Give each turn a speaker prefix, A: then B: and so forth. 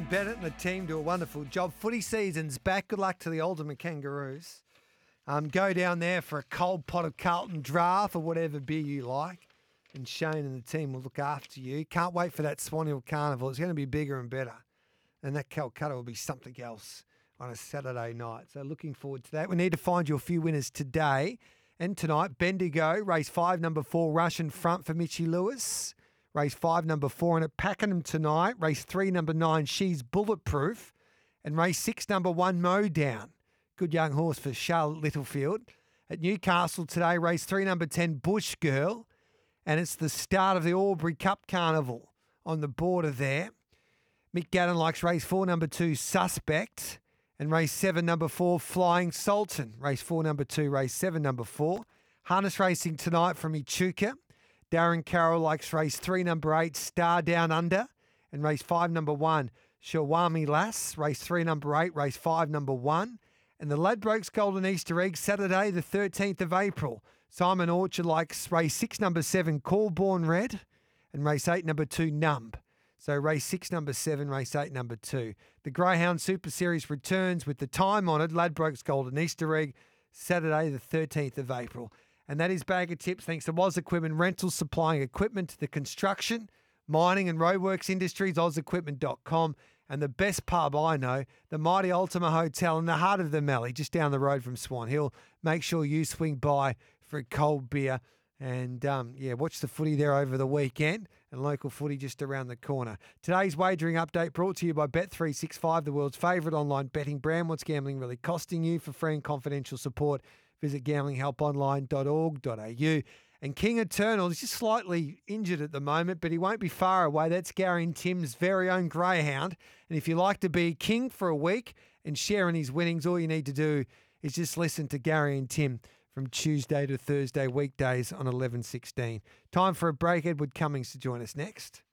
A: Bennett and the team do a wonderful job. Footy season's back. Good luck to the Alderman Kangaroos. Go down there for a cold pot of Carlton Draft or whatever beer you like. And Shane and the team will look after you. Can't wait for that Swan Hill Carnival. It's going to be bigger and better. And that Calcutta will be something else on a Saturday night. So looking forward to that. We need to find you a few winners today and tonight. Bendigo, race 5, number 4, Russian Front for Mitchy Lewis. Race 5, number 4 in at Pakenham tonight. Race 3, number 9, She's Bulletproof. And race 6, number 1, Mowdown. Good young horse for Charlotte Littlefield. At Newcastle today, race 3, number 10, Bush Girl. And it's the start of the Albury Cup Carnival on the border there. Mick Gannon likes race 4, number 2, Suspect. And race 7, number 4, Flying Sultan. Race 4, number 2, race 7, number 4. Harness racing tonight from Echuca. Darren Carroll likes race 3, number 8, Star Down Under. And race 5, number 1, Shawami Lass. Race 3, number 8, race 5, number 1. And the Ladbrokes Golden Easter Egg, Saturday, the 13th of April. Simon Orchard likes race 6, number 7, Corborn Red. And race 8, number 2, Numb. So race 6, number 7, race 8, number 2. The Greyhound Super Series returns with the time-honoured Ladbrokes Golden Easter Egg, Saturday, the 13th of April. And that is Bag of Tips, thanks to Woz Equipment Rentals, supplying equipment to the construction, mining and roadworks industries, ozequipment.com. And the best pub I know, the Mighty Ultima Hotel in the heart of the Mallee, just down the road from Swan Hill. Make sure you swing by for a cold beer. And, watch the footy there over the weekend and local footy just around the corner. Today's wagering update brought to you by Bet365, the world's favourite online betting brand. What's gambling really costing you? For free and confidential support, visit gamblinghelponline.org.au. And King Eternal is just slightly injured at the moment, but he won't be far away. That's Gary and Tim's very own greyhound. And if you like to be king for a week and share in his winnings, all you need to do is just listen to Gary and Tim from Tuesday to Thursday, weekdays on 11:16. Time for a break. Edward Cummings to join us next.